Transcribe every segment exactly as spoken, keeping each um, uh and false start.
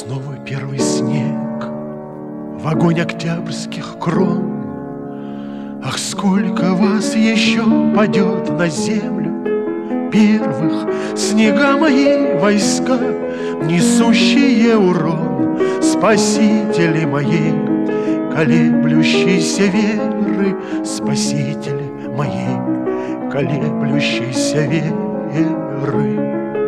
снова первый снег в огонь октябрьских крон. Ах, сколько вас еще падет на землю первых, снега мои войска, несущие урон, спасители моей колеблющейся веры, спасители моей колеблющейся веры.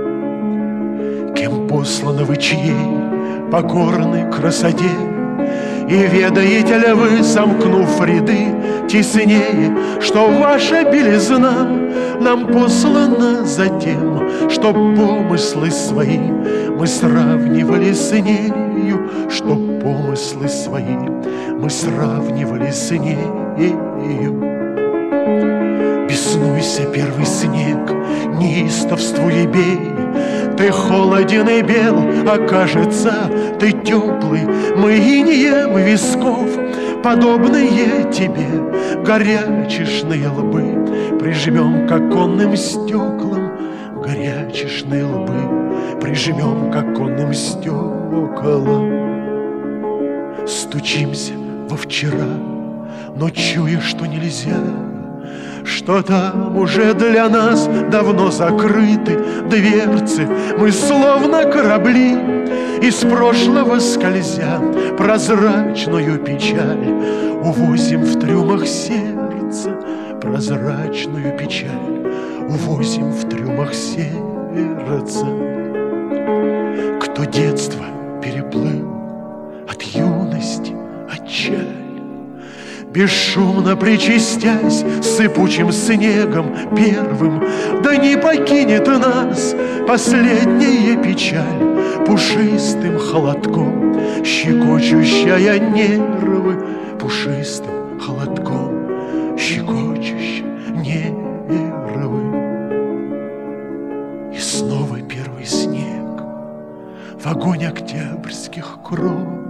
Кем посланы вы чьей покорной красоте, и ведаете ли вы, сомкнув ряды теснее, что ваша белизна нам послана за тем, чтоб помыслы свои мы сравнивали с нею, чтоб помыслы свои мы сравнивали с нею. Беснуйся, первый снег, неистовствуй и бей, ты холоден и бел, а кажется, ты теплый. Мы инеем висков, подобные тебе, горячешные лбы прижмем к оконным стеклам, горячешные лбы прижмем к оконным стеклам. Стучимся во вчера, но чуя, что нельзя, что там уже для нас давно закрыты дверцы, мы словно корабли, из прошлого скользя, прозрачную печаль увозим в трюмах сердца, прозрачную печаль увозим в трюмах сердца. Кто детство переплыл, от юности отчаль, бесшумно причастясь сыпучим снегом первым, да не покинет нас последняя печаль пушистым холодком, щекочущая нервы, пушистым холодком, щекочущая нервы. И снова первый снег в огонь октябрьских крон.